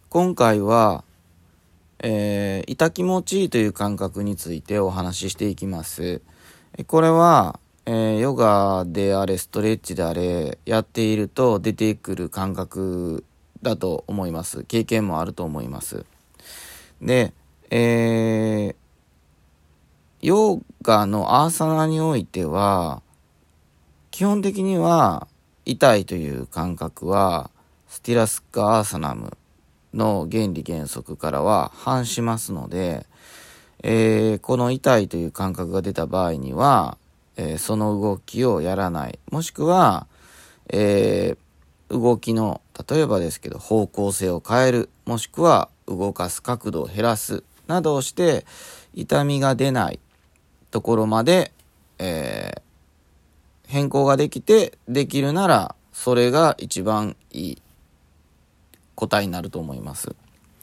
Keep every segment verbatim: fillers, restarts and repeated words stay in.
今回は、えー、痛気持ちいいという感覚についてお話ししていきます。これは、えー、ヨガであれストレッチであれやっていると出てくる感覚だと思います。経験もあると思います。で、えー、ヨガのアーサナにおいては基本的には痛いという感覚はスティラスカアーサナムの原理原則からは反しますので、えー、この痛いという感覚が出た場合には、えー、その動きをやらない、もしくは、えー、動きの例えばですけど方向性を変える、もしくは動かす角度を減らすなどをして痛みが出ないところまで、えー、変更ができてできるならそれが一番いい答えになると思います。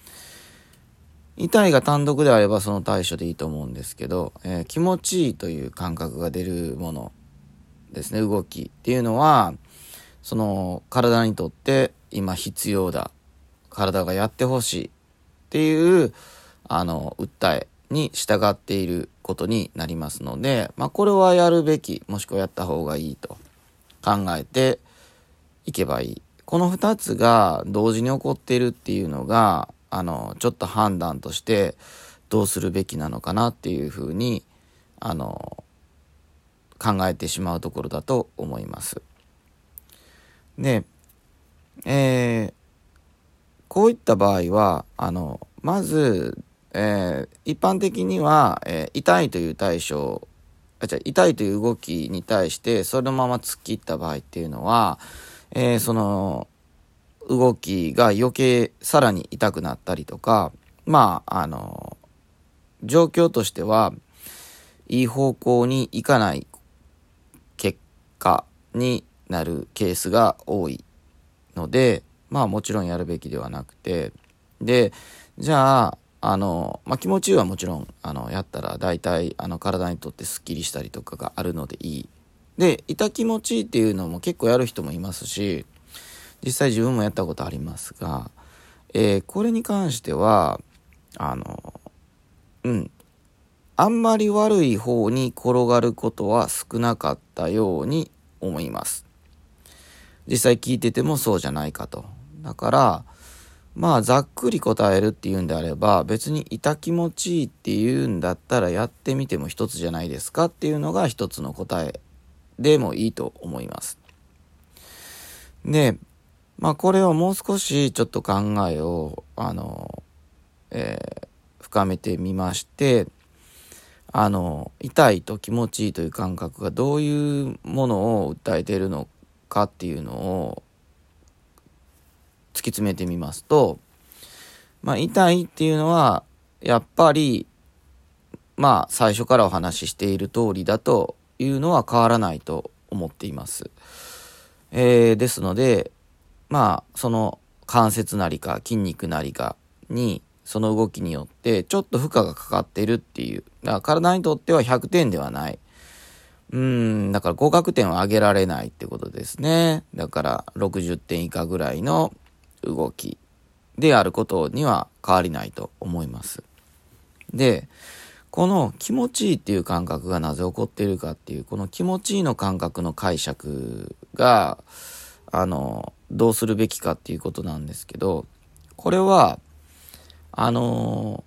痛いが単独であればその対処でいいと思うんですけど、えー、気持ちいいという感覚が出るものですね、動きっていうのはその体にとって今必要だ、体がやってほしいっていうあの訴えに従っていることになりますので、まあ、これはやるべき、もしくはやった方がいいと考えていけばいい。このふたつが同時に起こっているっていうのがあのちょっと判断としてどうするべきなのかなっていうふうにあの考えてしまうところだと思います。で、えー、こういった場合はあのまず、えー、一般的には、えー、痛いという対象あじゃ痛いという動きに対してそのまま突っ切った場合っていうのは、えー、その動きが余計さらに痛くなったりとか、まああの状況としてはいい方向に行かない結果になるケースが多いので、まあもちろんやるべきではなくて、でじゃああの、まあ、気持ちいいはもちろんあのやったら大体あの体にとってスッキリしたりとかがあるのでいい。で痛気持ちいいっていうのも結構やる人もいますし、実際自分もやったことありますが、えー、これに関してはあのうんあんまり悪い方に転がることは少なかったように思います。実際聞いててもそうじゃないかと。だからまあざっくり答えるっていうんであれば、別に痛気持ちいいっていうんだったらやってみても一つじゃないですかっていうのが一つの答えでもいいと思います。でまあこれをもう少しちょっと考えをあの、えー、深めてみまして、あの痛いと気持ちいいという感覚がどういうものを訴えているのかっていうのを突き詰めてみますと、まあ痛いっていうのはやっぱりまあ最初からお話ししている通りだというのは変わらないと思っています。えー、ですのでまあその関節なりか筋肉なりかにその動きによってちょっと負荷がかかっているっていう、だから体にとってはひゃくてんではない、うーんだから合格点を上げられないってことですね。だからろくじゅってん以下ぐらいの動きであることには変わりないと思います。でこの気持ちいいっていう感覚がなぜ起こっているかっていう、この気持ちいいの感覚の解釈があのどうするべきかっていうことなんですけど、これはあの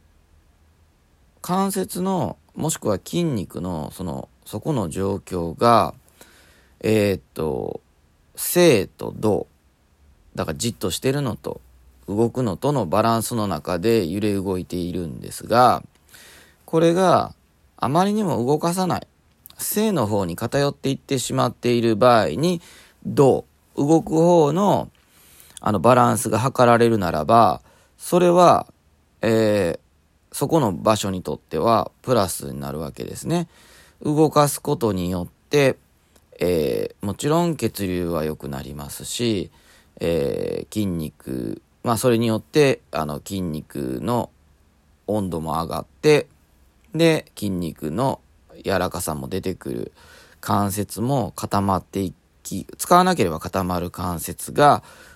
関節のもしくは筋肉のそのそこの状況がえー、っと静と動だからじっとしてるのと動くのとのバランスの中で揺れ動いているんですが、これがあまりにも動かさない静の方に偏っていってしまっている場合に動動く方のあのバランスが測られるならば、それは、えー、そこの場所にとってはプラスになるわけですね。動かすことによって、えー、もちろん血流は良くなりますし、えー、筋肉、まあそれによってあの筋肉の温度も上がって、で筋肉の柔らかさも出てくる、関節も固まっていき、使わなければ固まる関節が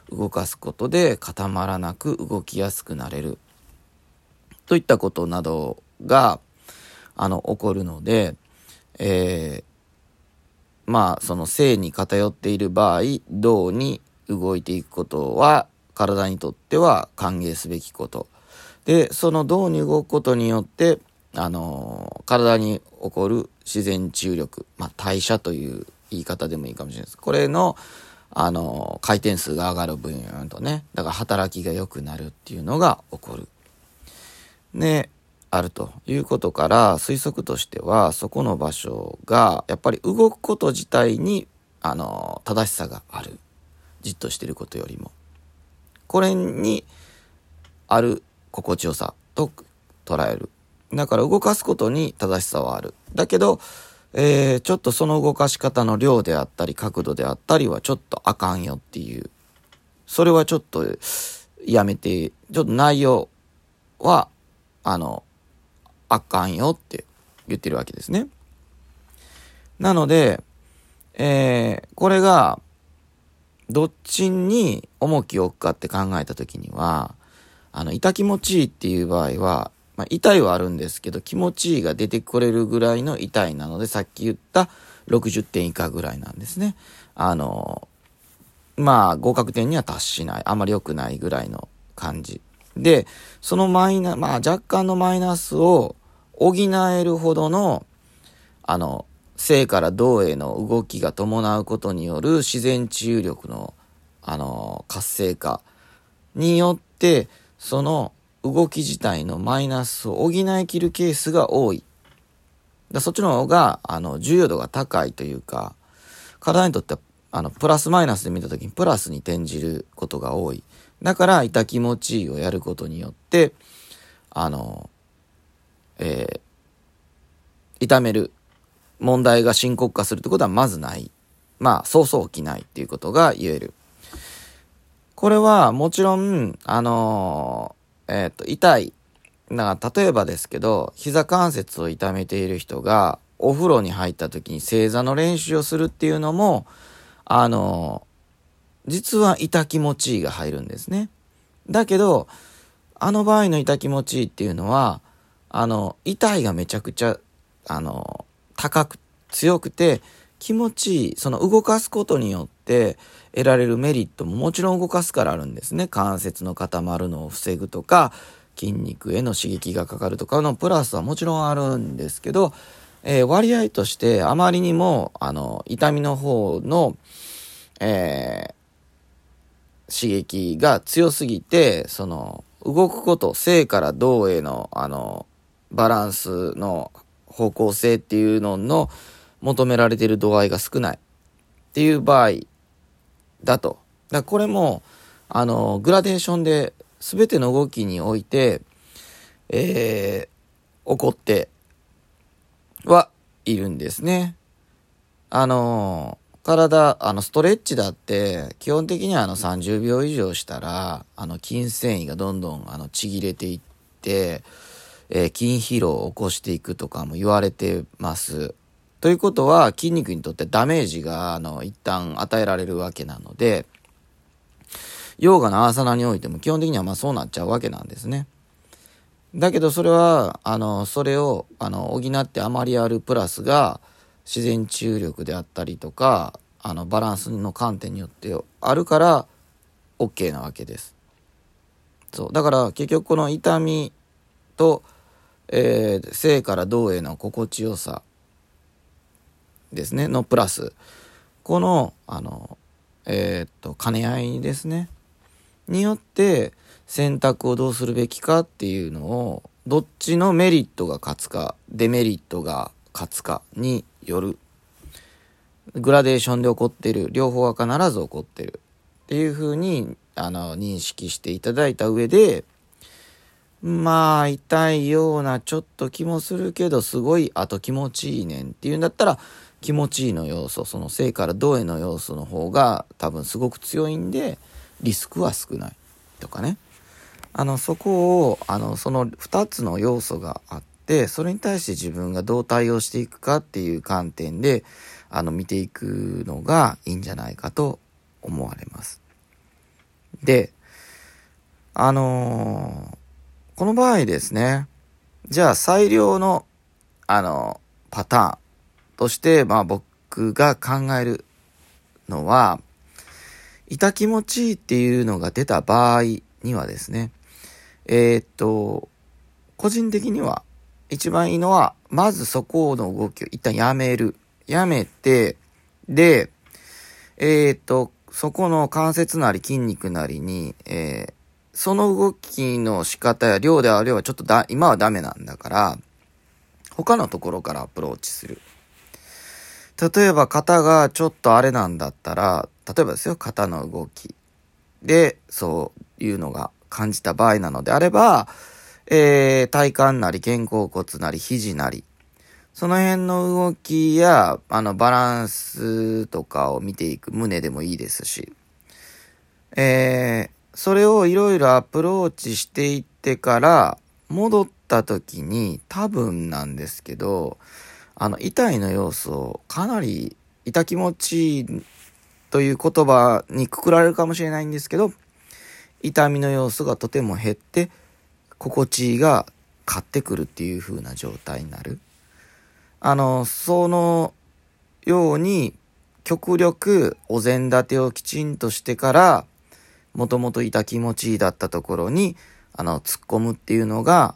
動かすことで固まらなく動きやすくなれるといったことなどがあの起こるので、えー、まあその正に偏っている場合、動に動いていくことは体にとっては歓迎すべきことで、その動に動くことによってあの体に起こる自然治癒力、まあ、代謝という言い方でもいいかもしれないです。これのあの回転数が上がる分野とね、だから働きが良くなるっていうのが起こるであるということから、推測としてはそこの場所がやっぱり動くこと自体にあの正しさがある、じっとしていることよりもこれにある心地よさと捉える。だから動かすことに正しさはある。だけど、えー、ちょっとその動かし方の量であったり角度であったりはちょっとあかんよっていう。それはちょっとやめて、ちょっと内容は、あの、あかんよって言ってるわけですね。なので、えー、これがどっちに重きを置くかって考えたときには、あの、痛気持ちいいっていう場合は、まあ、痛いはあるんですけど、気持ちいいが出てこれるぐらいの痛いなので、さっき言ったろくじゅってん以下ぐらいなんですね。あの、まあ、合格点には達しない、あまり良くないぐらいの感じ。で、そのマイナ、まあ、若干のマイナスを補えるほどの、あの、正から動への動きが伴うことによる自然治癒力の、あの、活性化によって、その動き自体のマイナスを補いきるケースが多い。だそっちの方が、あの、重要度が高いというか、体にとっては、あの、プラスマイナスで見たときにプラスに転じることが多い。だから、痛気持ちいいをやることによって、あの、えー、痛める問題が深刻化するってことはまずない。まあ、そうそう起きないっていうことが言える。これはもちろん、あのー、えっと、痛い。だから例えばですけど、膝関節を痛めている人がお風呂に入った時に正座の練習をするっていうのも、あのー、実は痛気持ちいいが入るんですね。だけど、あの場合の痛気持ちいいっていうのは、あの、痛いがめちゃくちゃ、あのー、高く、強くて気持ちいい。その動かすことによって得られるメリットももちろん動かすからあるんですね。関節の固まるのを防ぐとか、筋肉への刺激がかかるとかのプラスはもちろんあるんですけど、えー、割合としてあまりにも、あの、痛みの方の、えー、刺激が強すぎて、その、動くこと、正から動への、あの、バランスの方向性っていうのの求められている度合いが少ないっていう場合だと。だからこれも、あの、グラデーションで全ての動きにおいて、えー、起こってはいるんですね。あの、体、あの、ストレッチだって、基本的にはあのさんじゅうびょう以上したら、あの、筋繊維がどんどんあのちぎれていって、えー、筋疲労を起こしていくとかも言われてます。ということは筋肉にとってダメージがあの一旦与えられるわけなので、ヨーガのアーサナにおいても基本的にはまあそうなっちゃうわけなんですね。だけどそれはあのそれをあの補ってあまりあるプラスが自然治癒力であったりとか、あのバランスの観点によってあるから OK なわけです。そうだから結局この痛みと、えー、正から動への心地よさですねのプラス、このあのえー、っと兼ね合いですねによって選択をどうするべきかっていうのを、どっちのメリットが勝つかデメリットが勝つかによる。グラデーションで起こっている、両方は必ず起こっているっていう風にあの認識していただいた上で、まあ痛いようなちょっと気もするけどすごいあと気持ちいいねんっていうんだったら、気持ちいいの要素、その正から動への要素の方が多分すごく強いんでリスクは少ないとかね。あのそこをあのそのふたつの要素があって、それに対して自分がどう対応していくかっていう観点であの見ていくのがいいんじゃないかと思われます。 で、あのーこの場合ですね、じゃあ最良の、あのーパターンとして、まあ僕が考えるのは、痛気持ちいいっていうのが出た場合にはですね、えー、っと、個人的には一番いいのは、まずそこの動きを一旦やめる。やめて、で、えー、っと、そこの関節なり筋肉なりに、えー、その動きの仕方や量であればちょっとだ、今はダメなんだから、他のところからアプローチする。例えば肩がちょっとあれなんだったら、例えばですよ、肩の動きでそういうのが感じた場合なのであれば、えー、体幹なり肩甲骨なり肘なり、その辺の動きや、あの、バランスとかを見ていく。胸でもいいですし。えー、それをいろいろアプローチしていってから、戻った時に、多分なんですけど、あの、痛いの要素、かなり、痛気持ちいいという言葉にくくられるかもしれないんですけど、痛みの要素がとても減って、心地いいが勝ってくるっていう風な状態になる。あの、そのように極力お膳立てをきちんとしてから、もともと痛気持ちいいだったところに、あの、突っ込むっていうのが、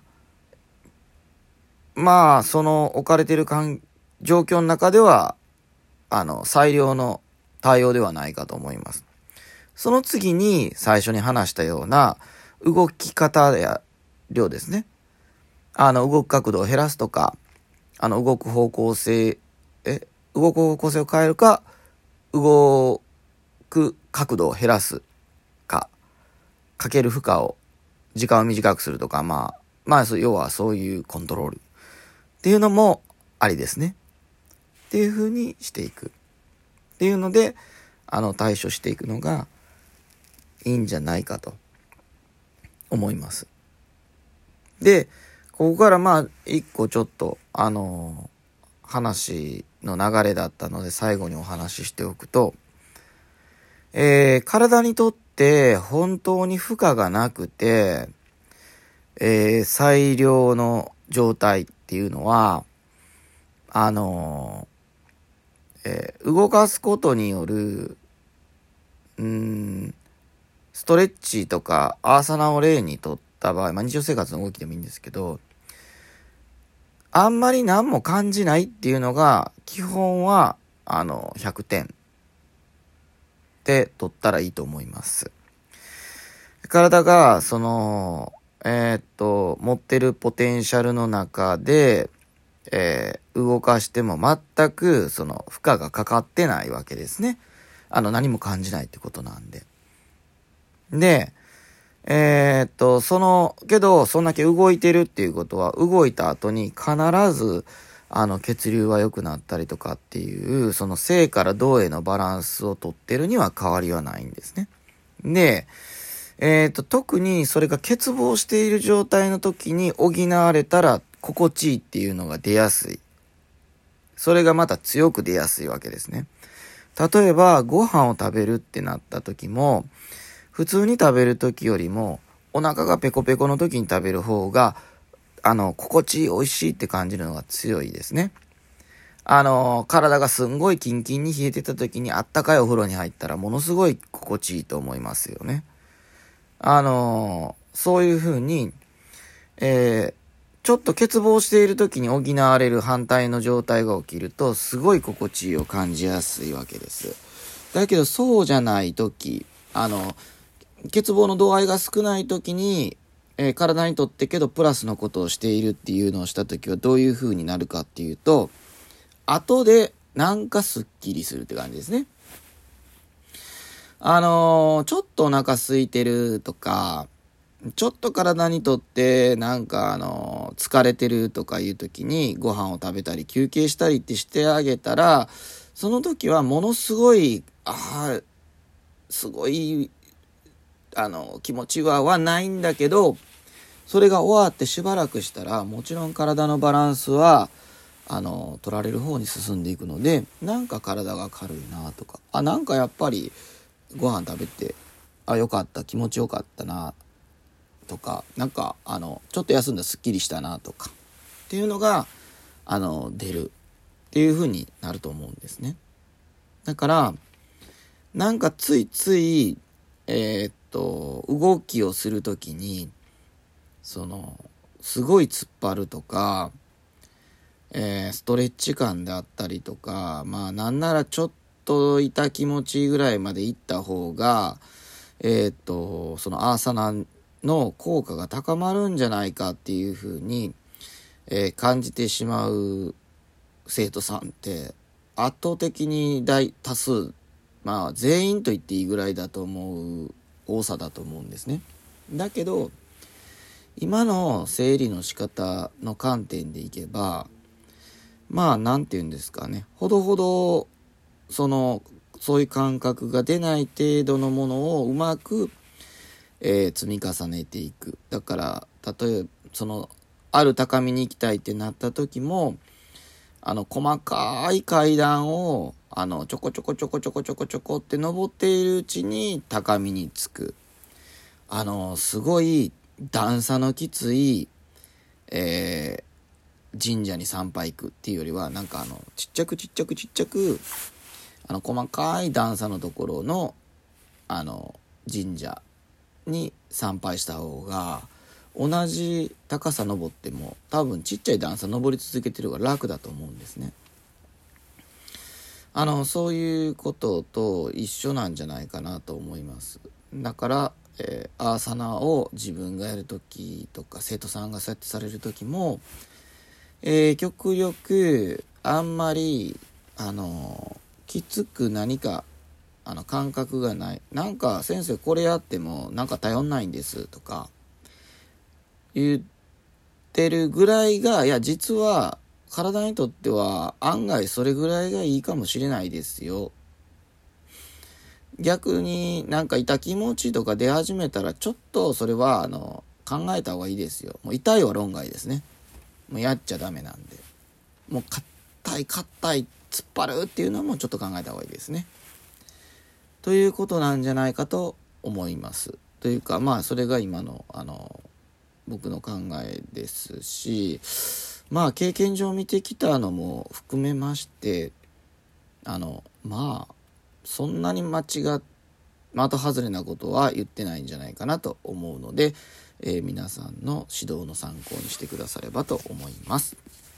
まあ、その置かれている環状況の中では、あの、最良の対応ではないかと思います。その次に最初に話したような動き方や量ですね。あの、動く角度を減らすとか、あの、動く方向性、え、動く方向性を変えるか、動く角度を減らすか、かける負荷を、時間を短くするとか、まあ、まあ、要はそういうコントロールっていうのもありですね。っていう風にしていく。っていうので、あの、対処していくのがいいんじゃないかと思います。で、ここからまあ、一個ちょっと、あのー、話の流れだったので、最後にお話ししておくと、えー、体にとって本当に負荷がなくて、えー、最良の状態っていうのは、あのー、えー、動かすことによる、うーん、ストレッチとかアーサナを例にとった場合、まあ、日常生活の動きでもいいんですけど、あんまり何も感じないっていうのが、基本は、あの、ひゃくてんで取ったらいいと思います。体が、その、えー、っと、持ってるポテンシャルの中で、えー、動かしても全く、その、負荷がかかってないわけですね。あの、何も感じないってことなんで。で、えー、っと、その、けど、そんだけ動いてるっていうことは、動いた後に必ず、あの、血流は良くなったりとかっていう、その静から動へのバランスをとってるには変わりはないんですね。で、えー、っと、特にそれが欠乏している状態の時に補われたら、心地いいっていうのが出やすい。それがまた強く出やすいわけですね。例えば、ご飯を食べるってなった時も、普通に食べる時よりもお腹がペコペコの時に食べる方があの心地いい美味しいって感じるのが強いですね。あの体がすんごいキンキンに冷えてた時にあったかいお風呂に入ったらものすごい心地いいと思いますよね。あのそういう風に、えー、ちょっと欠乏している時に補われる反対の状態が起きるとすごい心地いいを感じやすいわけです。だけどそうじゃない時、あの欠乏の度合いが少ない時に、えー、体にとってけどプラスのことをしているっていうのをした時はどういう風になるかっていうと、後でなんかスッキリするって感じですね。あのー、ちょっとお腹空いてるとか、ちょっと体にとってなんかあのー、疲れてるとかいう時にご飯を食べたり休憩したりってしてあげたら、その時はものすごい、ああ、すごい、あの気持ちははないんだけど、それが終わってしばらくしたらもちろん体のバランスはあの取られる方に進んでいくので、なんか体が軽いなとか、あなんかやっぱりご飯食べてあ、よかった、気持ちよかったなとか、なんかあのちょっと休んだすっきりしたなとかっていうのがあの出るっていう風になると思うんですね。だからなんかついついえー、っと動きをするときにそのすごい突っ張るとか、えー、ストレッチ感であったりとか、まあなんならちょっと痛気持ちぐらいまでいった方がえー、っとそのアーサナの効果が高まるんじゃないかっていう風に、えー、感じてしまう生徒さんって圧倒的に大多数、まあ全員と言っていいぐらいだと思う多さだと思うんですね。だけど今の整理の仕方の観点でいけば、まあなんて言うんですかね、ほどほどそのそういう感覚が出ない程度のものをうまく、えー、積み重ねていく。だから例えばそのある高みに行きたいってなった時も、あの細かい階段をあのちょこちょこちょこちょこちょこちょこって登っているうちに高みに着く。あのすごい段差のきつい、えー、神社に参拝行くっていうよりは、なんかあのちっちゃくちっちゃくちっちゃくあの細かい段差のところのあの神社に参拝した方が同じ高さ登っても多分ちっちゃい段差登り続けてる方が楽だと思うんですね。あのそういうことと一緒なんじゃないかなと思います。だからえー、アーサナを自分がやるときとか生徒さんがそうやってされるときも、えー、極力あんまりあのきつく何かあの感覚がない、なんか先生これやってもなんか頼んないんですとか言ってるぐらいが、いや実は体にとっては案外それぐらいがいいかもしれないですよ。逆になんか痛気持ちとか出始めたらちょっとそれはあの考えた方がいいですよ。もう痛いは論外ですね。もうやっちゃダメなんで、もう硬い硬い突っ張るっていうのはもうちょっと考えた方がいいですね。ということなんじゃないかと思います。というかまあそれが今のあの僕の考えですし、まあ経験上見てきたのも含めまして、あのまあそんなに間違っ的外れなことは言ってないんじゃないかなと思うので、えー、皆さんの指導の参考にしてくださればと思います。